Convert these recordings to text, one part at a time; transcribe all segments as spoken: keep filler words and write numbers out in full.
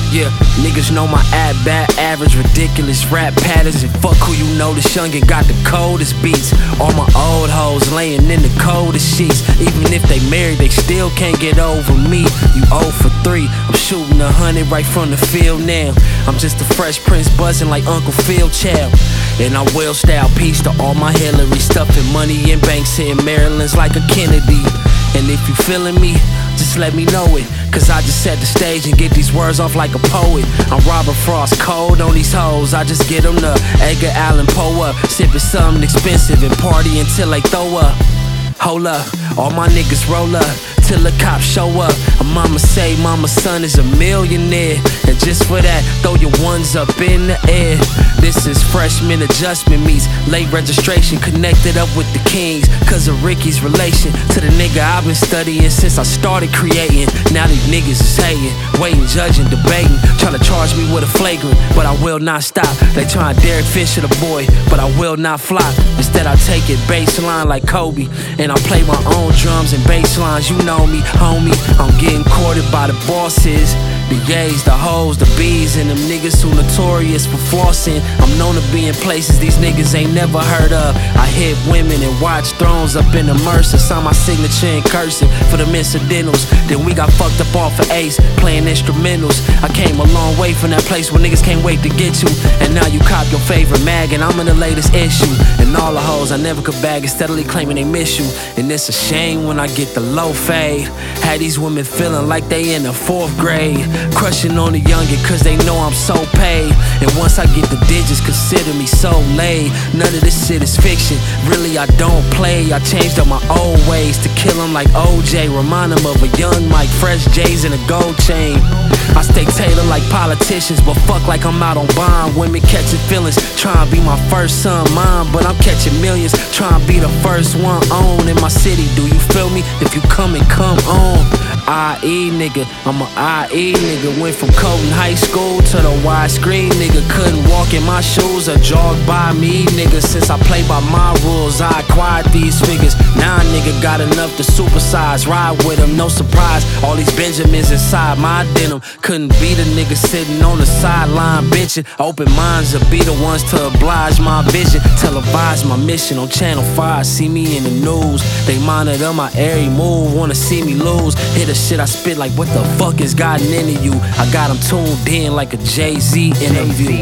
Yeah, niggas know my ad bad, average, ridiculous rap patterns. And fuck who you know, this youngin' got the coldest beats. All my old hoes laying in the coldest sheets. Even if they married, they still can't get over me. You oh for three, I'm shooting a hundred right from the field now. I'm just a fresh prince buzzing like Uncle Phil Child. And I will style peace to all my Hillary, stuffing money in banks here in Maryland's like a Kennedy. And if you feeling me, just let me know it, cause I just set the stage and get these words off like a poet. I'm Robert Frost, cold on these hoes, I just get them the Edgar Allan Poe up, sipping something expensive and party until they throw up. Hold up, all my niggas roll up till the cops show up. A mama say mama's son is a millionaire, and just for that, throw your ones up in the air. This is freshman adjustment meets late registration, connected up with the kings cause of Ricky's relation to the nigga I've been studying since I started creating. Now these niggas is hating, waiting, judging, debating, trying to charge me with a flagrant, but I will not stop. They trying to Derek Fisher the boy, but I will not flop. Instead I take it baseline like Kobe, and I play my own drums and bass lines. You know me, homie, I'm getting courted by the bosses, the yays, the hoes, the bees, and them niggas who notorious for flossing. I'm known to be in places these niggas ain't never heard of. I hit women and watch thrones up in the Mercer, sign my signature in cursive for them incidentals. Then we got fucked up off of Ace, playing instrumentals. I came a long way from that place where niggas can't wait to get you. And now you cop your favorite mag, and I'm in the latest issue. And all the hoes I never could bag is steadily claiming they miss you. And it's a shame when I get the low fade. Had these women feeling like they in the fourth grade, crushing on the youngin' cause they know I'm so paid. And once I get the digits, consider me so laid. None of this shit is fiction, really I don't play. I changed up my old ways to kill him like O J, remind him of a young Mike, fresh J's and a gold chain. I stay tailored like politicians, but fuck like I'm out on bond. Women catching feelings, trying to be my first son mine, but I'm catching millions, trying to be the first one on in my city. Do you feel me? If you come and come on. I E nigga, I'm a I E nigga. Went from Colton High School to the widescreen nigga. Couldn't walk in my shoes or jog by me nigga. Since I play by my rules, I acquired these figures. Now a nigga got enough to supersize, ride with him, no surprise. All these Benjamins inside my denim. Couldn't be the nigga sitting on the sideline bitching. Open minds will be the ones to oblige my vision. Televise my mission on Channel five. See me in the news, they monitor my every move. Wanna see me lose, hit a shit I spit like what the fuck has gotten into you. I got them tuned in like a Jay-Z interview.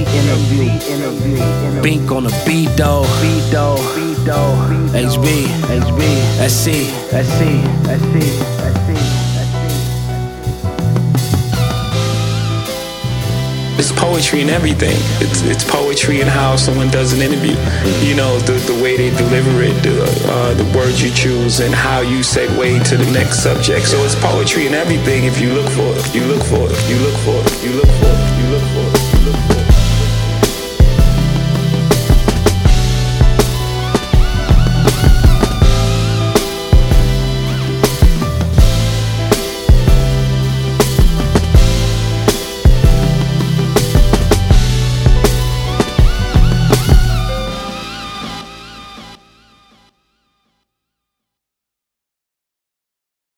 Bink on the beat though, H B, S C, S C, S C, S C. It's poetry in everything. It's it's poetry in how someone does an interview. You know, the the way they deliver it, the uh, the words you choose, and how you segue to the next subject. So it's poetry in everything if you look for it. You look for it. You look for it. You look for it. You look for it.